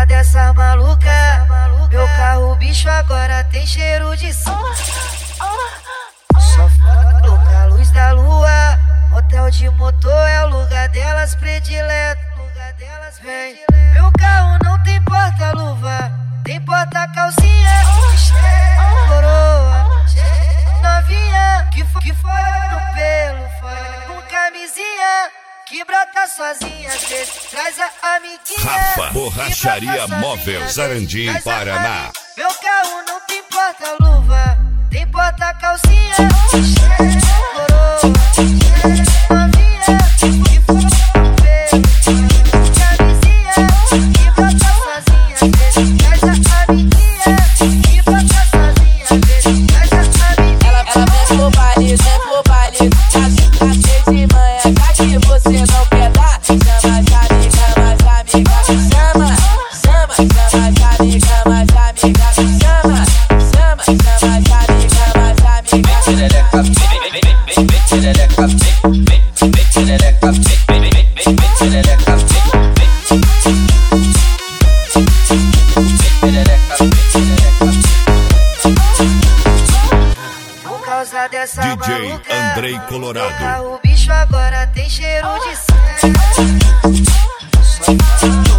causa dessa maluca, meu carro bicho agora tem cheiro de som. Só foda louca, luz da lua, hotel de motor é o lugar delas predileto. Vem, meu carro não tem porta-luva, tem porta-calcinha. Coroa, novinha, que foi no pelo, foi com camisinha, que brota sozinha, às vezes traz a amiguinha. Rafa, Borracharia Móvel, Sarandi, Paraná. Meu carro não tem porta-luva, tem porta-calcinha. Coroa, novinha, que foi no pelo, com camisinha, que brota sozinha, às vezes traz a amiguinha, que brota sozinha, às vezes traz a amiguinha. Ela vem pro baile, às de manhã, já que você não quer dar, chama as amigas, chama as amigas, chama as amigas, chama as amigas, chama as amigas. Perereca, perereca, perereca, perereca, Por causa dessa DJ maluca, Andrei Colorado. o bicho agora tem cheiro de sangue.